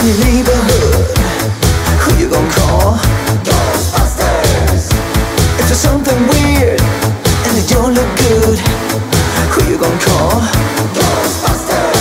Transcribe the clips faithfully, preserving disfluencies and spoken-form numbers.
in your neighborhood, who you gonna call? Ghostbusters. If there's something weird and they don't look good, who you gonna call? Ghostbusters.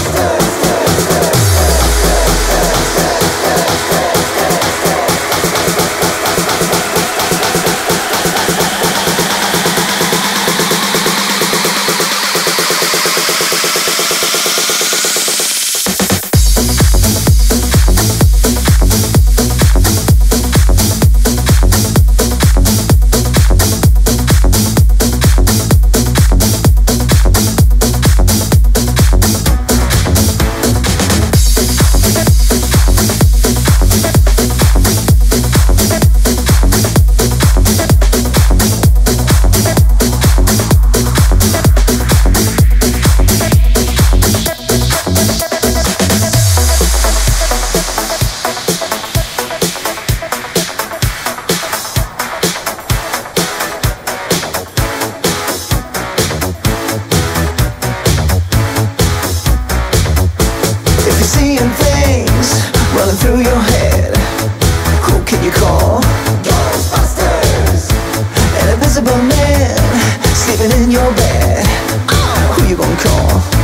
Through your head, who can you call? Ghostbusters. An invisible man sleeping in your bed, who you gonna call?